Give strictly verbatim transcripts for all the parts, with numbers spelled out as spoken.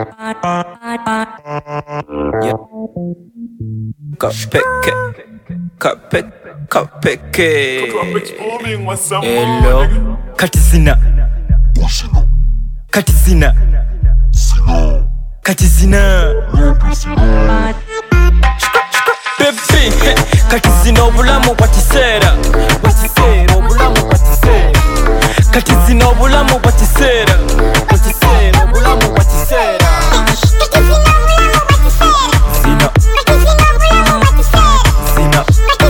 Yeah. Kapeke, kapeke, kapeke. Hello, Katizina, Katizina, Katizina. Baby, Katizina obulamu bwakiseera, bwakiseera obulamu bwakiseera. Katizina obulamu bwakiseera, bwakiseera obulamu bwakiseera. Zina, zina.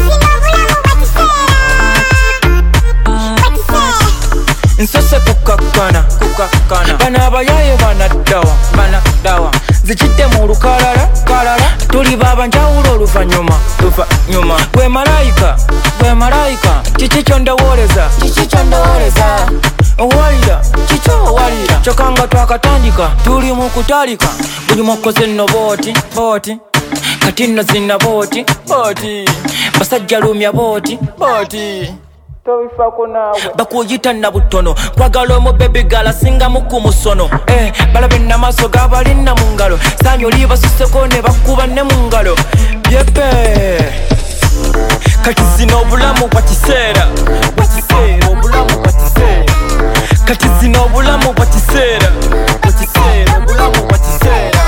Nsose kukakana, kukakana. Bana abayaye banaddawa, banaddawa. Zichite mu lukalala, kalala. Tuli baba njawulo oluvanyuma, luvanyuma. Gwe malayika, gwe malayika. Kiki kyondowoleza, kiki kyondowoleza. Owalira, kiki owalira. Kyokanga twakatandika, tuli mu kutalika. Buli mukoze nno booti, booti. Kati nno zina booti, booti. Basajja lumya booti, booti. Bakuyita na butono kwagala omu baby gala singa muku musono eh balabe na maso gabali na mungalo sanyo liba suseko ne bakuba ne mungalo yepe kati zino obulamu bwakiseera bwakiseera obulamu bwakiseera kati zino obulamu bwakiseera bwakiseera obulamu bwakiseera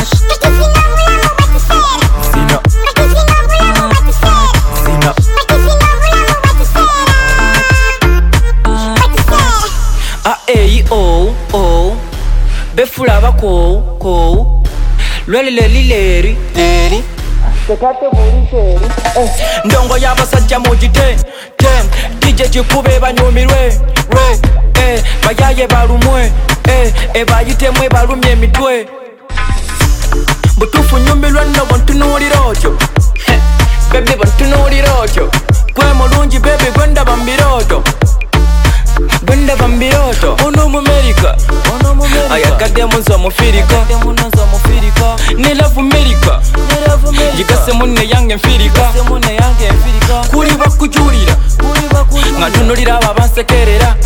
zino zino Hey, oh, oh, befula bako, ko, lweli leli leri, leri, tekate buli teri, eh, ndongo y'abasajja mujite, tem, D J kikube banyumirwe, we, eh, bayaye balumwe, eh, eh, bayitemwe balumye emitwe, butufu nyumirwe nno bontunuulira otyo, baby bontunuulira otyo, gwe mulungi baby gwenda bambirooto. Gwenda bambiroto ono mu America ono mu America ayagadde munzo omufirika munzo omufirika ne love America ne love America yigase munne yange mfirika munne yange mfirika kuli bakujulira kuli bakujulira ngatunulira ababansekerera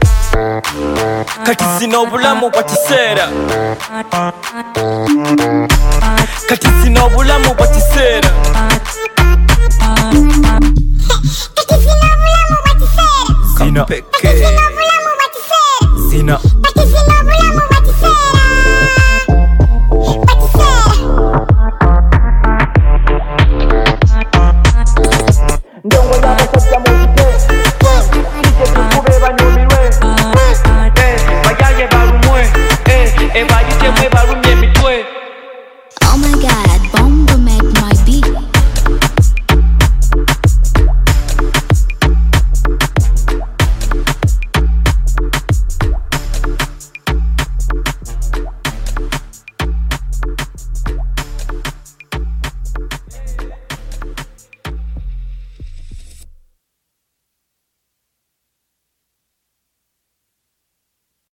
kati zino obulamu bwakiseera kati zino obulamu bwakiseera zina peke zina ndongo y'abasajja mujite ije kikube banyumirwe bayaye balumwe bayitemwe balumye emitwe